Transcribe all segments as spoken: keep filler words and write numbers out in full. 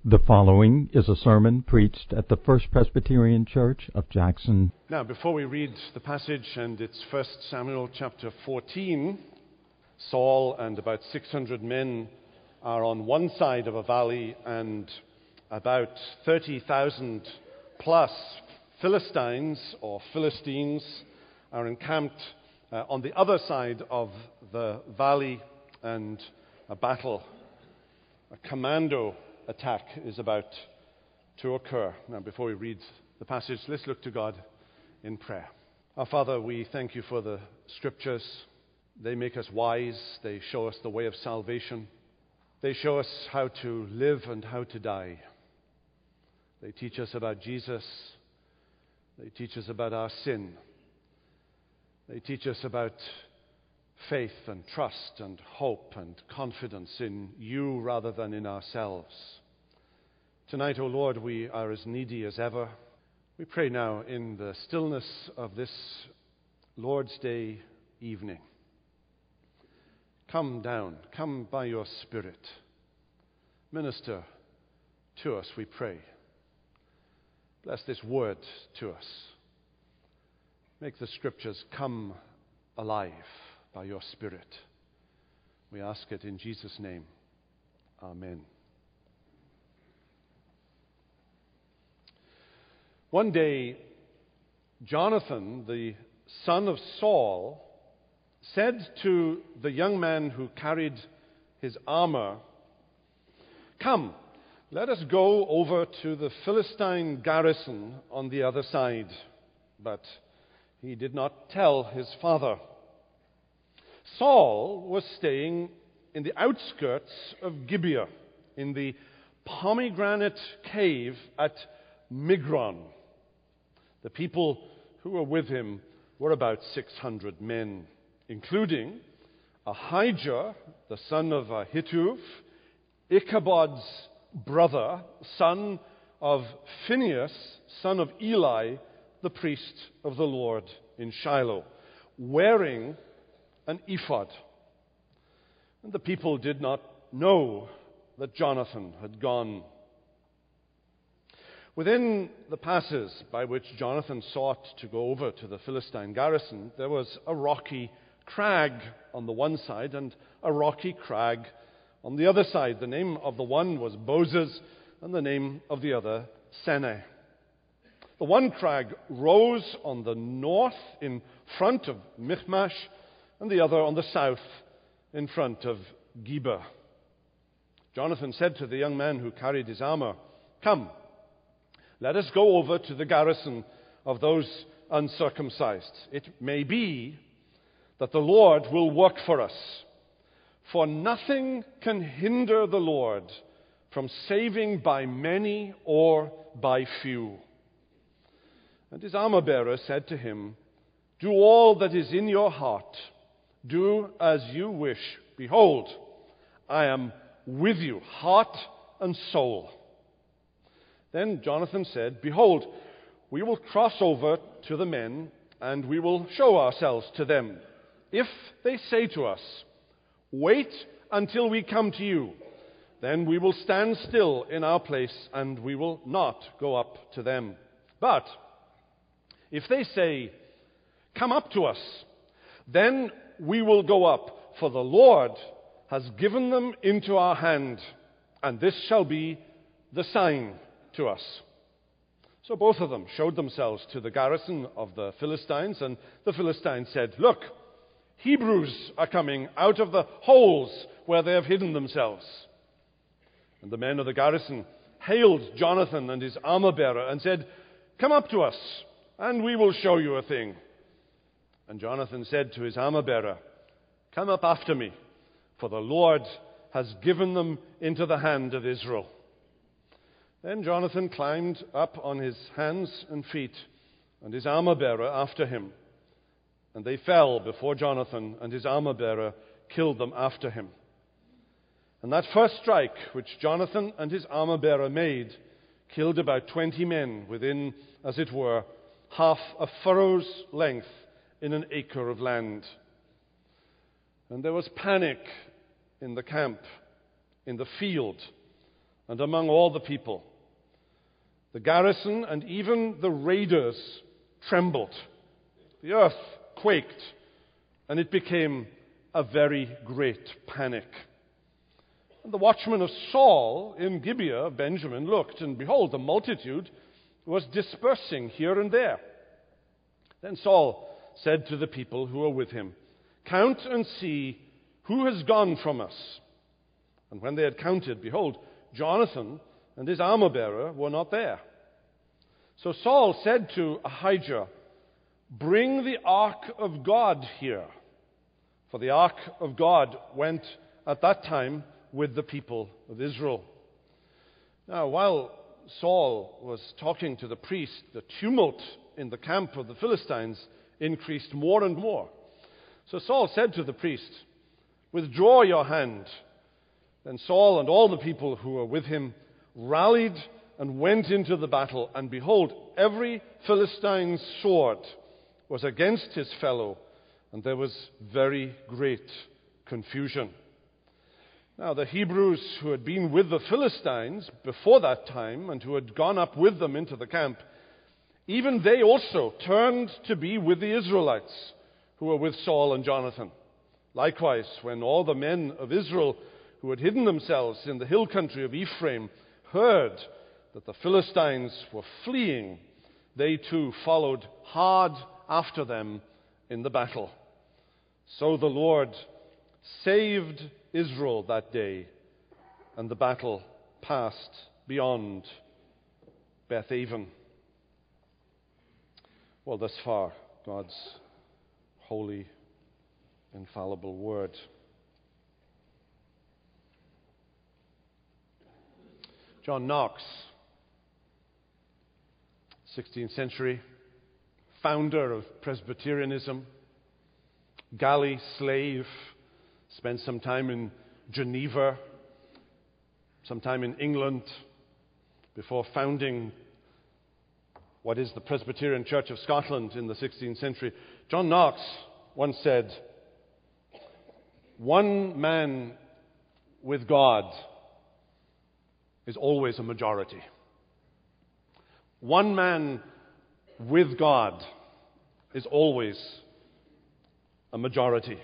The following is a sermon preached at the First Presbyterian Church of Jackson. Now, before we read the passage, and it's First Samuel chapter fourteen, Saul and about six hundred men are on one side of a valley, and about thirty thousand plus Philistines or Philistines are encamped uh, on the other side of the valley, and a battle, a commando attack is about to occur. Now, before we read the passage, let's look to God in prayer. Our Father, we thank you for the Scriptures. They make us wise. They show us the way of salvation. They show us how to live and how to die. They teach us about Jesus. They teach us about our sin. They teach us about faith and trust and hope and confidence in you rather than in ourselves. Tonight, O Lord, we are as needy as ever. We pray now in the stillness of this Lord's Day evening. Come down, come by your Spirit. Minister to us, we pray. Bless this word to us. Make the Scriptures come alive by your Spirit. We ask it in Jesus' name. Amen. One day, Jonathan, the son of Saul, said to the young man who carried his armor, "Come, let us go over to the Philistine garrison on the other side." But he did not tell his father. Saul was staying in the outskirts of Gibeah, in the pomegranate cave at Migron. The people who were with him were about six hundred men, including Ahijah, the son of Ahituv, Ichabod's brother, son of Phinehas, son of Eli, the priest of the Lord in Shiloh, wearing an ephod. And the people did not know that Jonathan had gone. Within the passes by which Jonathan sought to go over to the Philistine garrison, there was a rocky crag on the one side and a rocky crag on the other side. The name of the one was Bozez, and the name of the other Seneh. The one crag rose on the north in front of Michmash, and the other on the south in front of Geba. Jonathan said to the young man who carried his armor, "Come, let us go over to the garrison of those uncircumcised. It may be that the Lord will work for us, for nothing can hinder the Lord from saving by many or by few." And his armor-bearer said to him, "Do all that is in your heart. Do as you wish. Behold, I am with you, heart and soul." Then Jonathan said, "Behold, we will cross over to the men, and we will show ourselves to them. If they say to us, 'Wait until we come to you,' then we will stand still in our place, and we will not go up to them. But if they say, 'Come up to us,' then we will go up, for the Lord has given them into our hand, and this shall be the sign to us." So both of them showed themselves to the garrison of the Philistines, and the Philistines said, "Look, Hebrews are coming out of the holes where they have hidden themselves." And the men of the garrison hailed Jonathan and his armor-bearer and said, "Come up to us, and we will show you a thing." And Jonathan said to his armor-bearer, "Come up after me, for the Lord has given them into the hand of Israel." Then Jonathan climbed up on his hands and feet, and his armor-bearer after him. And they fell before Jonathan, and his armor-bearer killed them after him. And that first strike which Jonathan and his armor-bearer made killed about twenty men within, as it were, half a furrow's length in an acre of land. And there was panic in the camp, in the field, and among all the people. The garrison and even the raiders trembled. The earth quaked, and it became a very great panic. And the watchmen of Saul in Gibeah of Benjamin looked, and behold, the multitude was dispersing here and there. Then Saul said to the people who were with him, "Count and see who has gone from us." And when they had counted, behold, Jonathan and his armor-bearer were not there. So Saul said to Ahijah, "Bring the ark of God here." For the ark of God went at that time with the people of Israel. Now, while Saul was talking to the priest, the tumult in the camp of the Philistines increased more and more. So Saul said to the priest, "Withdraw your hand." Then Saul and all the people who were with him rallied and went into the battle, and behold, every Philistine's sword was against his fellow, and there was very great confusion. Now the Hebrews who had been with the Philistines before that time, and who had gone up with them into the camp, even they also turned to be with the Israelites who were with Saul and Jonathan. Likewise, when all the men of Israel who had hidden themselves in the hill country of Ephraim heard that the Philistines were fleeing, they too followed hard after them in the battle. So the Lord saved Israel that day, and the battle passed beyond Beth-aven. Well, thus far, God's holy, infallible word. John Knox, sixteenth century, founder of Presbyterianism, galley slave, spent some time in Geneva, some time in England, before founding what is the Presbyterian Church of Scotland in the sixteenth century. John Knox once said, "One man with God is always a majority. One man with God is always a majority."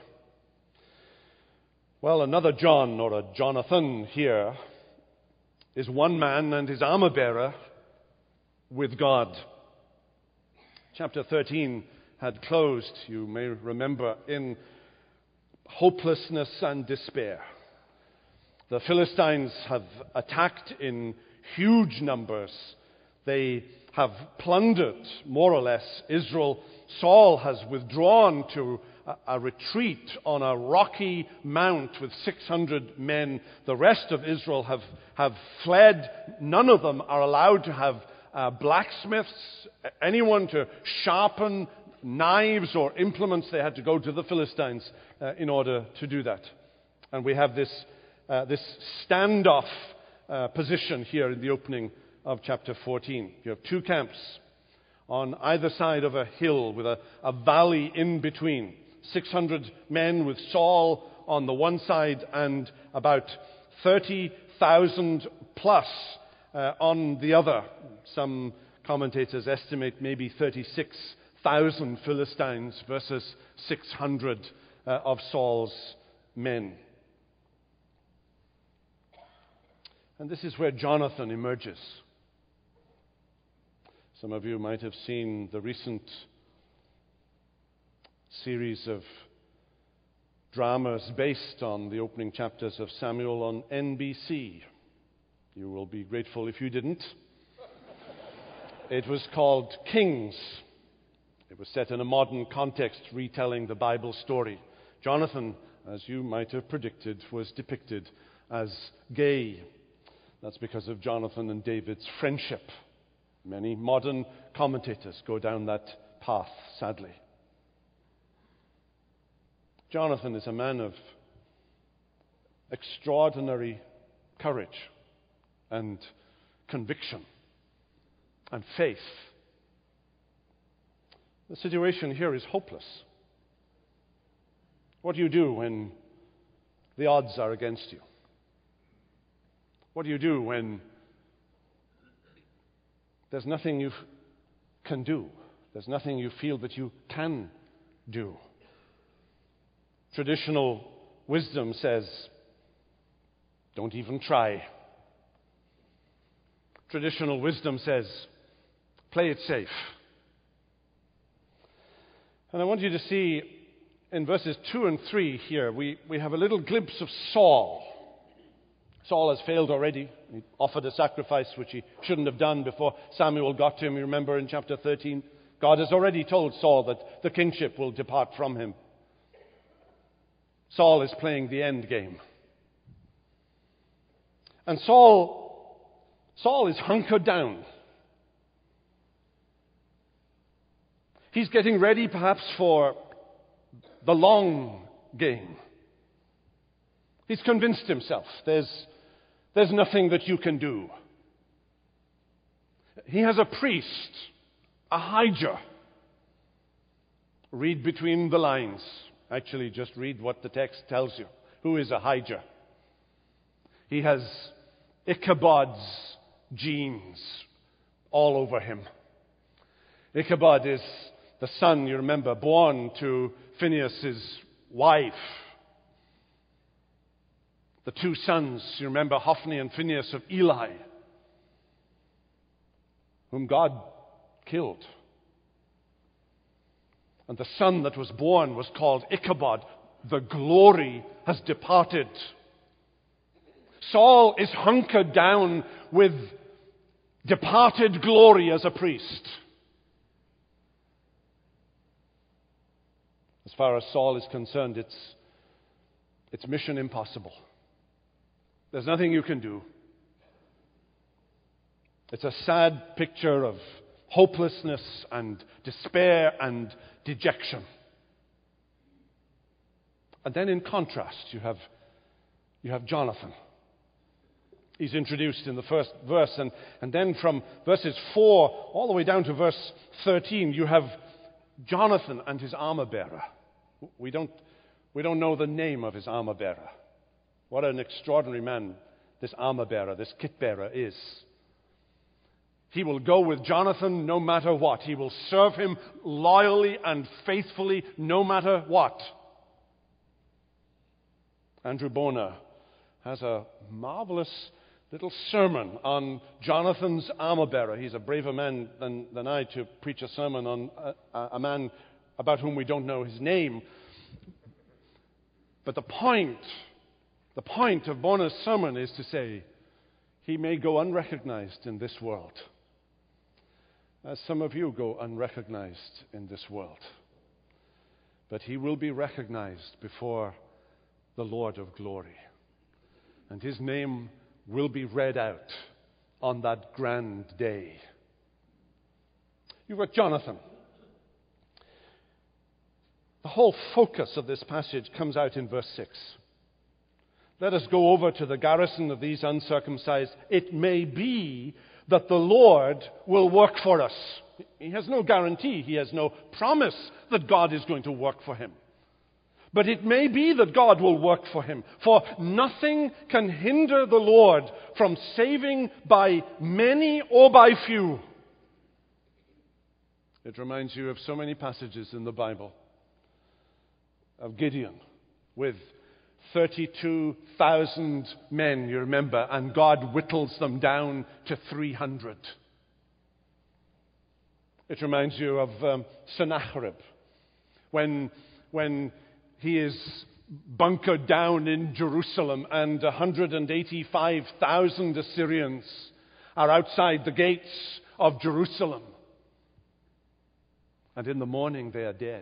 Well, another John, or a Jonathan here, is one man and his armor-bearer with God. Chapter thirteen had closed, you may remember, in hopelessness and despair. The Philistines have attacked in huge numbers. They have plundered, more or less, Israel. Saul has withdrawn to a, a retreat on a rocky mount with six hundred men. The rest of Israel have, have fled. None of them are allowed to have uh, blacksmiths, anyone to sharpen knives or implements. They had to go to the Philistines uh, in order to do that. And we have this Uh, this standoff uh, position here in the opening of chapter fourteen. You have two camps on either side of a hill with a, a valley in between. six hundred men with Saul on the one side and about thirty thousand plus uh, on the other. Some commentators estimate maybe thirty-six thousand Philistines versus six hundred uh, of Saul's men. And this is where Jonathan emerges. Some of you might have seen the recent series of dramas based on the opening chapters of Samuel on N B C. You will be grateful if you didn't. It was called Kings. It was set in a modern context, retelling the Bible story. Jonathan, as you might have predicted, was depicted as gay. That's because of Jonathan and David's friendship. Many modern commentators go down that path, sadly. Jonathan is a man of extraordinary courage and conviction and faith. The situation here is hopeless. What do you do when the odds are against you? What do you do when there's nothing you can do? There's nothing you feel that you can do. Traditional wisdom says, don't even try. Traditional wisdom says, play it safe. And I want you to see in verses two and three here, we, we have a little glimpse of Saul. Saul has failed already. He offered a sacrifice which he shouldn't have done before Samuel got to him. You remember in chapter thirteen, God has already told Saul that the kingship will depart from him. Saul is playing the end game. And Saul, Saul is hunkered down. He's getting ready perhaps for the long game. He's convinced himself there's, there's nothing that you can do. He has a priest, Ahijah. Read between the lines. Actually, just read what the text tells you. Who is Ahijah? He has Ichabod's genes all over him. Ichabod is the son, you remember, born to Phinehas' wife. The two sons, you remember, Hophni and Phinehas of Eli, whom God killed. And the son that was born was called Ichabod. The glory has departed. Saul is hunkered down with departed glory as a priest. As far as Saul is concerned, it's, it's mission impossible. There's nothing you can do. It's a sad picture of hopelessness and despair and dejection. And then in contrast, you have, you have Jonathan. He's introduced in the first verse, and, and then from verses four all the way down to verse thirteen, you have Jonathan and his armor-bearer. We don't, we don't know the name of his armor-bearer. What an extraordinary man this armor-bearer, this kit-bearer is. He will go with Jonathan no matter what. He will serve him loyally and faithfully no matter what. Andrew Bonar has a marvelous little sermon on Jonathan's armor-bearer. He's a braver man than, than I to preach a sermon on a, a man about whom we don't know his name. But the point, the point of Bonar's sermon is to say, he may go unrecognized in this world, as some of you go unrecognized in this world. But he will be recognized before the Lord of glory. And his name will be read out on that grand day. You've got Jonathan. The whole focus of this passage comes out in verse six. Let us go over to the garrison of these uncircumcised. It may be that the Lord will work for us. He has no guarantee. He has no promise that God is going to work for him. But it may be that God will work for him. For nothing can hinder the Lord from saving by many or by few. It reminds you of so many passages in the Bible. Of Gideon with thirty-two thousand men, you remember, and God whittles them down to three hundred. It reminds you of um, Sennacherib when, when he is bunkered down in Jerusalem and one hundred eighty-five thousand Assyrians are outside the gates of Jerusalem. And in the morning they are dead.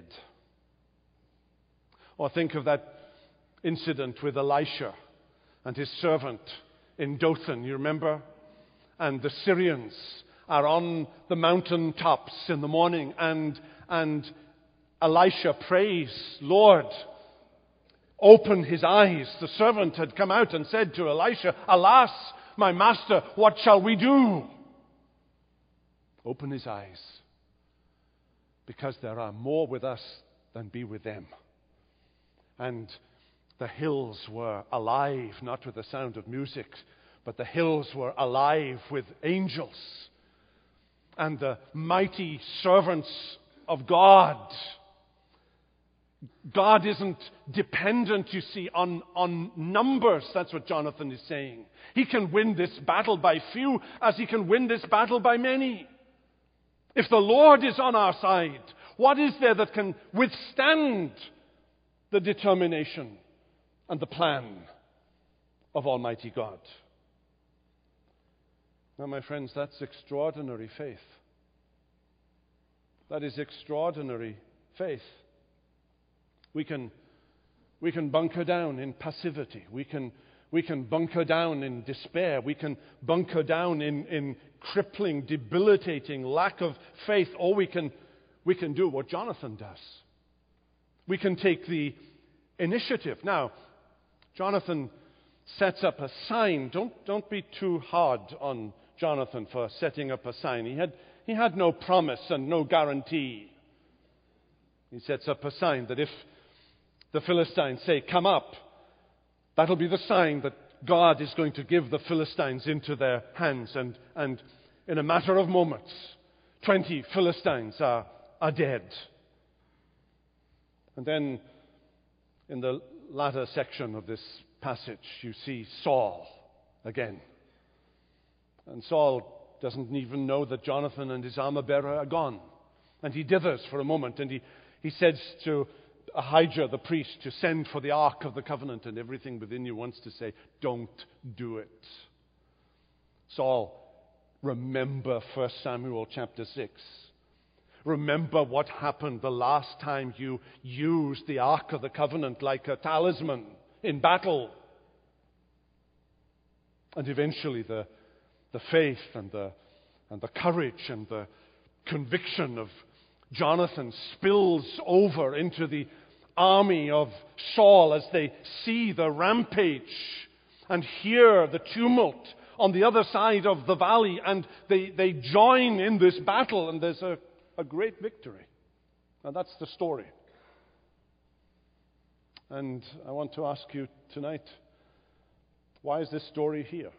Or think of that incident with Elisha and his servant in Dothan, you remember? And the Syrians are on the mountain tops in the morning, and, and Elisha prays, Lord, open his eyes. The servant had come out and said to Elisha, alas, my master, what shall we do? Open his eyes, because there are more with us than be with them. And the hills were alive, not with the sound of music, but the hills were alive with angels and the mighty servants of God. God isn't dependent, you see, on, on numbers. That's what Jonathan is saying. He can win this battle by few as he can win this battle by many. If the Lord is on our side, what is there that can withstand the determination and the plan of Almighty God? Now, my friends, that's extraordinary faith. That is extraordinary faith. We can, we can bunker down in passivity. We can, we can bunker down in despair. We can bunker down in, in crippling, debilitating lack of faith. Or we can, we can do what Jonathan does. We can take the initiative. Now, Jonathan sets up a sign. Don't, don't be too hard on Jonathan for setting up a sign. He had, he had no promise and no guarantee. He sets up a sign that if the Philistines say, "Come up," that'll be the sign that God is going to give the Philistines into their hands. And, and in a matter of moments, twenty Philistines are, are dead. And then in the latter section of this passage, you see Saul again. And Saul doesn't even know that Jonathan and his armor-bearer are gone. And he dithers for a moment, and he, he says to Ahijah, the priest, to send for the Ark of the Covenant, and everything within you wants to say, don't do it. Saul, remember First Samuel chapter six. Remember what happened the last time you used the Ark of the Covenant like a talisman in battle. And eventually the, the faith and the, and the courage and the conviction of Jonathan spills over into the army of Saul as they see the rampage and hear the tumult on the other side of the valley, and they, they join in this battle, and there's a, a great victory. And that's the story. And I want to ask you tonight, why is this story here?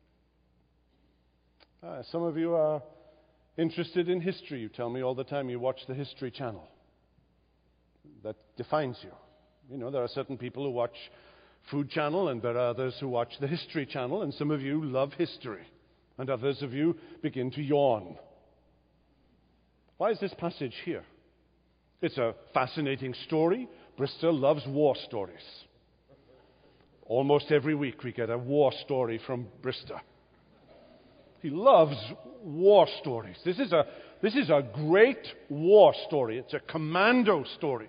Uh, some of you are interested in history. You tell me all the time you watch the History Channel. That defines you. You know, there are certain people who watch Food Channel, and there are others who watch the History Channel, and some of you love history, and others of you begin to yawn. Why is this passage here? It's a fascinating story. Bristol loves war stories. Almost every week we get a war story from Bristol. He loves war stories. This is a, this is a great war story. It's a commando story.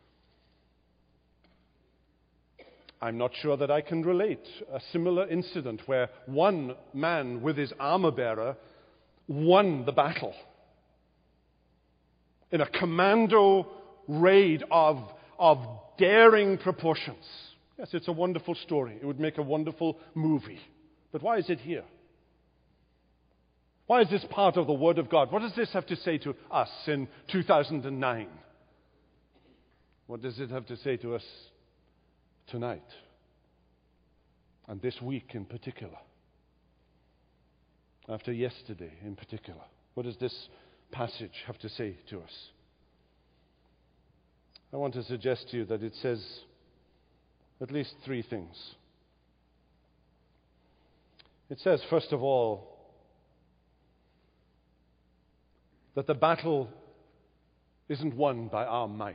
I'm not sure that I can relate a similar incident where one man with his armor-bearer won the battle in a commando raid of, of daring proportions. Yes, it's a wonderful story. It would make a wonderful movie. But why is it here? Why is this part of the Word of God? What does this have to say to us in two thousand nine? What does it have to say to us tonight? And this week in particular? After yesterday in particular? What does this passage have to say to us? I want to suggest to you that it says at least three things. It says, first of all, that the battle isn't won by our might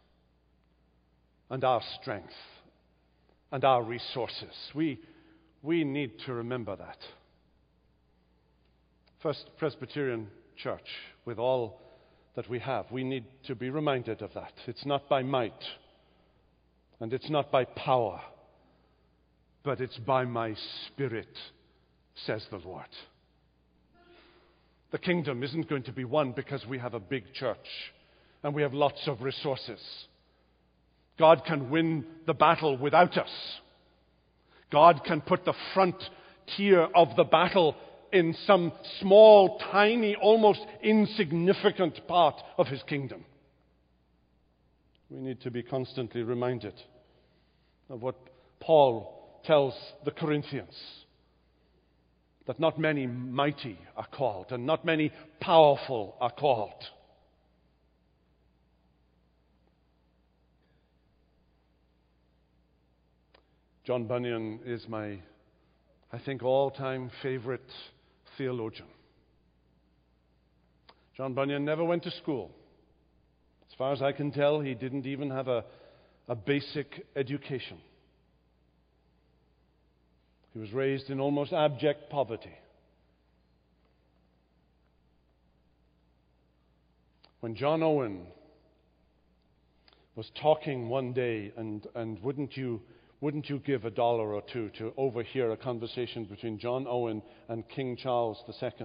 and our strength and our resources. We, we need to remember that. First Presbyterian Church, with all that we have, we need to be reminded of that. It's not by might and it's not by power, but it's by my Spirit, says the Lord. The kingdom isn't going to be won because we have a big church and we have lots of resources. God can win the battle without us. God can put the frontier of the battle in some small, tiny, almost insignificant part of His kingdom. We need to be constantly reminded of what Paul tells the Corinthians. that not many mighty are called, and not many powerful are called. John Bunyan is my, I think, all-time favorite theologian. John Bunyan never went to school. As far as I can tell, he didn't even have a, a basic education. He was raised in almost abject poverty. When John Owen was talking one day, and, and wouldn't you wouldn't you give a dollar or two to overhear a conversation between John Owen and King Charles the Second?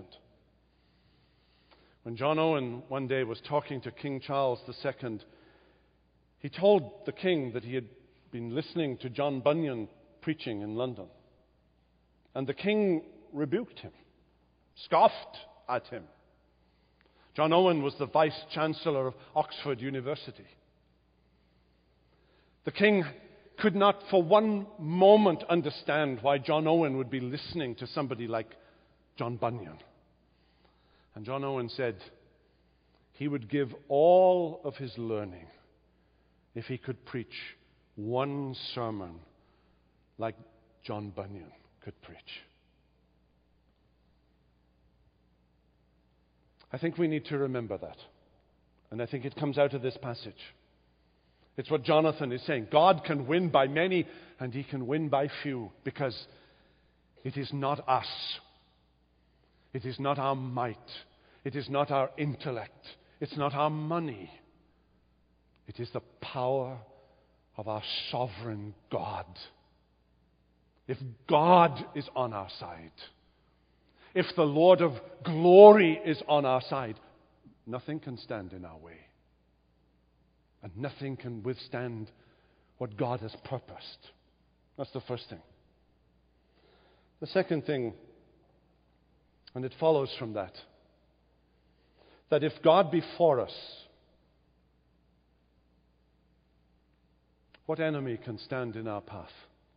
When John Owen one day was talking to King Charles the Second, he told the king that he had been listening to John Bunyan preaching in London. And the king rebuked him, scoffed at him. John Owen was the Vice Chancellor of Oxford University. The king could not for one moment understand why John Owen would be listening to somebody like John Bunyan. And John Owen said he would give all of his learning if he could preach one sermon like John Bunyan could preach. I think we need to remember that. And I think it comes out of this passage. It's what Jonathan is saying. God can win by many, and he can win by few, because it is not us. It is not our might. It is not our intellect. It's not our money. It is the power of our sovereign God. If God is on our side, if the Lord of glory is on our side, nothing can stand in our way. And nothing can withstand what God has purposed. That's the first thing. The second thing, and it follows from that, that if God be for us, what enemy can stand in our path?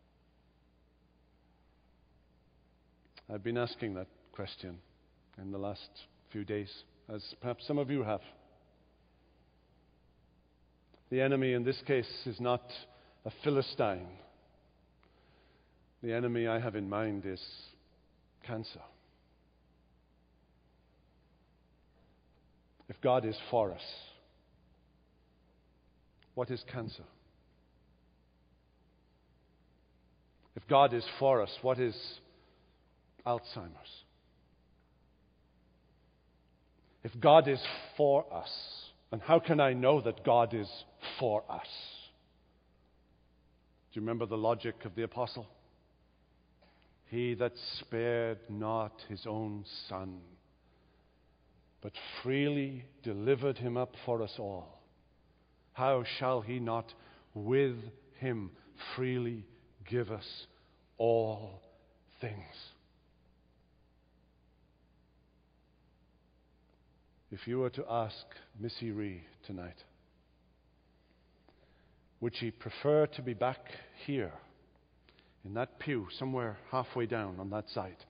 I've been asking that question in the last few days, as perhaps some of you have. The enemy in this case is not a Philistine. The enemy I have in mind is cancer. If God is for us, what is cancer? If God is for us, what is Alzheimer's? If God is for us, and how can I know that God is for us? Do you remember the logic of the apostle? He that spared not his own son, but freely delivered him up for us all, how shall he not with him freely give us all things? If you were to ask Missy Ree tonight, would she prefer to be back here in that pew somewhere halfway down on that side,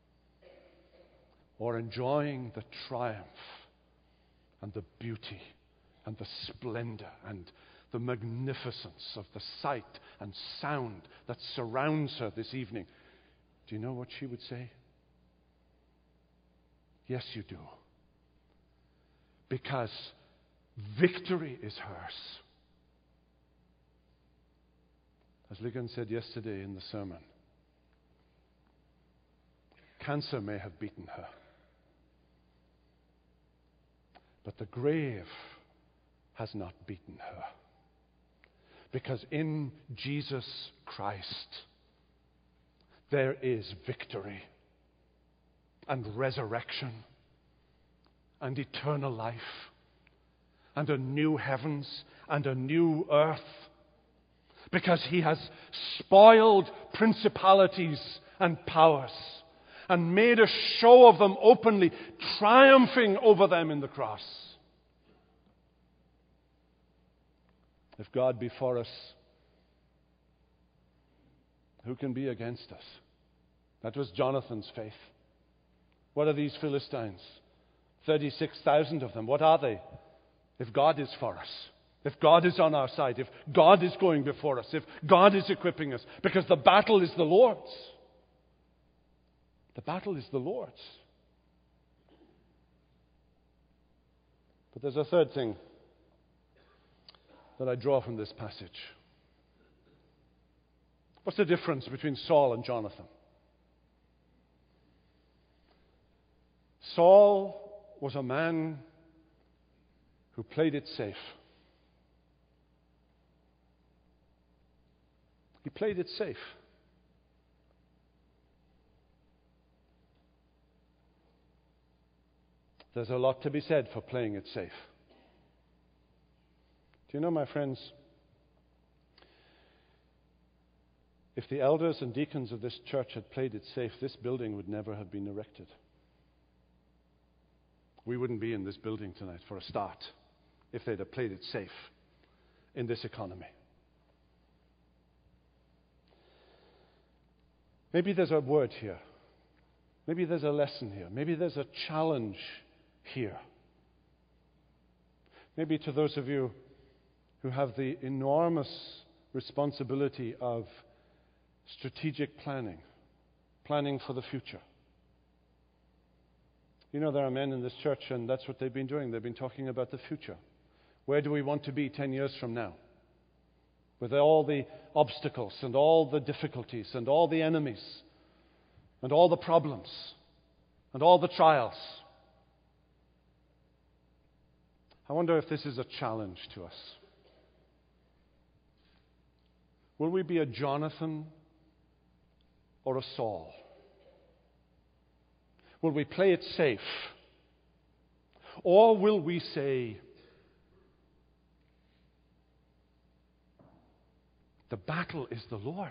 or enjoying the triumph and the beauty and the splendor and the magnificence of the sight and sound that surrounds her this evening? Do you know what she would say? Yes, you do. Because victory is hers. As Ligon said yesterday in the sermon, cancer may have beaten her, but the grave has not beaten her. Because in Jesus Christ there is victory and resurrection and eternal life and a new heavens and a new earth. Because he has spoiled principalities and powers and made a show of them openly, triumphing over them in the cross. If God be for us, who can be against us? That was Jonathan's faith. What are these Philistines? thirty-six thousand of them. What are they? If God is for us, if God is on our side, if God is going before us, if God is equipping us, because the battle is the Lord's. The battle is the Lord's. But there's a third thing that I draw from this passage. What's the difference between Saul and Jonathan? Saul was a man who played it safe. He played it safe. There's a lot to be said for playing it safe. Do you know, my friends, if the elders and deacons of this church had played it safe, this building would never have been erected. We wouldn't be in this building tonight, for a start, if they'd have played it safe in this economy. Maybe there's a word here. Maybe there's a lesson here. Maybe there's a challenge here. Maybe to those of you who have the enormous responsibility of strategic planning, planning for the future. You know, there are men in this church, and that's what they've been doing. They've been talking about the future. Where do we want to be ten years from now? With all the obstacles and all the difficulties and all the enemies and all the problems and all the trials. I wonder if this is a challenge to us. Will we be a Jonathan or a Saul? Will we play it safe? Or will we say, the battle is the Lord's.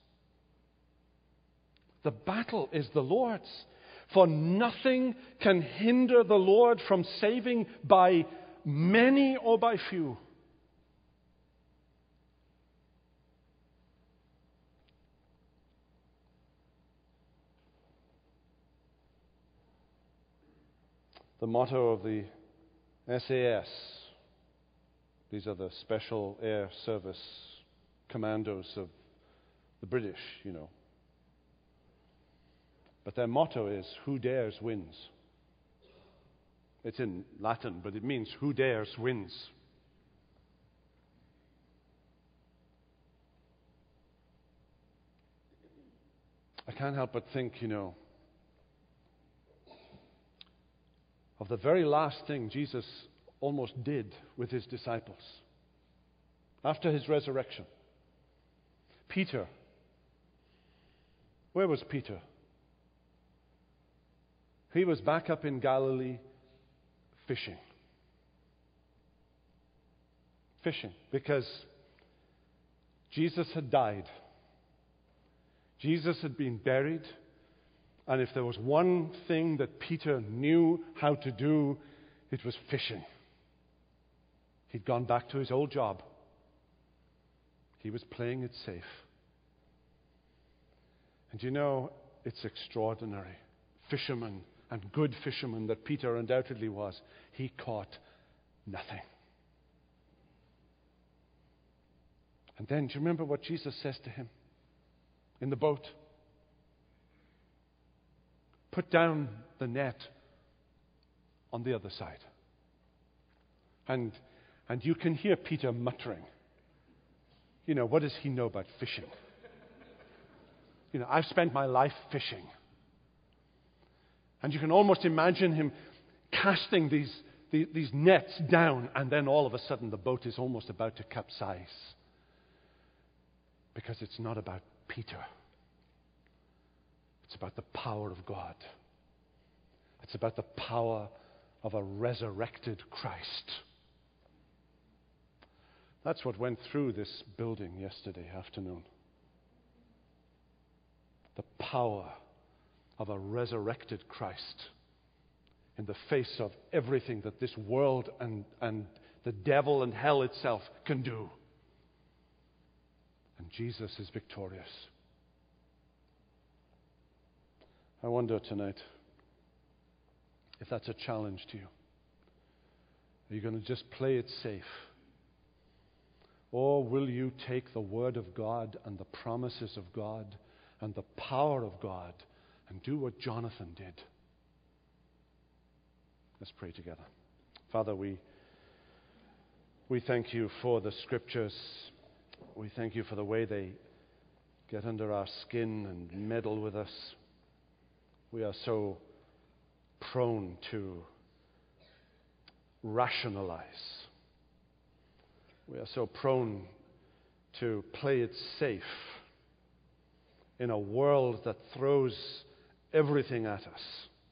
The battle is the Lord's. For nothing can hinder the Lord from saving by many or by few. The motto of the S A S, these are the Special Air Service commandos of the British, you know. But their motto is, who dares wins. It's in Latin, but it means who dares wins. I can't help but think, you know, of the very last thing Jesus almost did with his disciples after his resurrection. Peter. Where was Peter? He was back up in Galilee fishing. Fishing, because Jesus had died. Jesus had been buried. And if there was one thing that Peter knew how to do, it was fishing. He'd gone back to his old job. He was playing it safe. And you know, it's extraordinary. Fisherman, and good fisherman that Peter undoubtedly was, he caught nothing. And then, do you remember what Jesus says to him in the boat? Put down the net on the other side. And, and you can hear Peter muttering. You know, what does he know about fishing? You know, I've spent my life fishing. And you can almost imagine him casting these, these, these nets down, and then all of a sudden the boat is almost about to capsize. Because it's not about Peter. It's about the power of God. It's about the power of a resurrected Christ. That's what went through this building yesterday afternoon. The power of a resurrected Christ in the face of everything that this world and, and the devil and hell itself can do. And Jesus is victorious. I wonder tonight, if that's a challenge to you. Are you going to just play it safe? Or will you take the Word of God and the promises of God and the power of God and do what Jonathan did? Let's pray together. Father, we, we thank you for the Scriptures. We thank you for the way they get under our skin and meddle with us. We are so prone to rationalize. We are so prone to play it safe in a world that throws everything at us.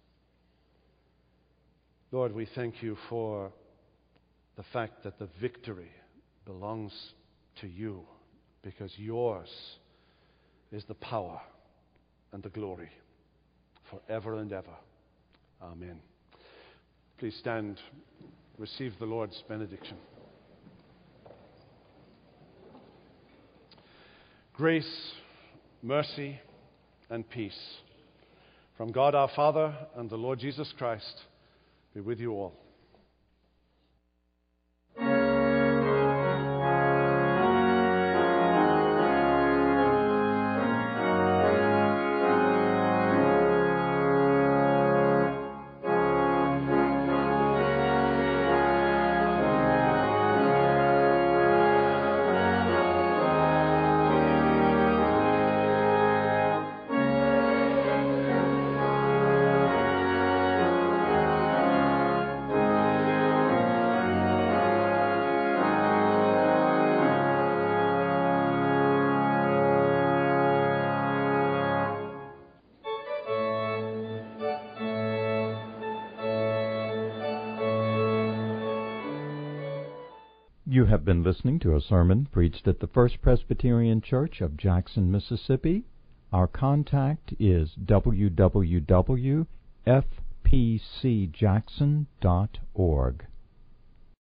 Lord, we thank you for the fact that the victory belongs to you, because yours is the power and the glory forever and ever. Amen. Please stand, receive the Lord's benediction. Grace, mercy, and peace from God our Father and the Lord Jesus Christ be with you all. You have been listening to a sermon preached at the First Presbyterian Church of Jackson, Mississippi. Our contact is w w w dot f p c jackson dot org.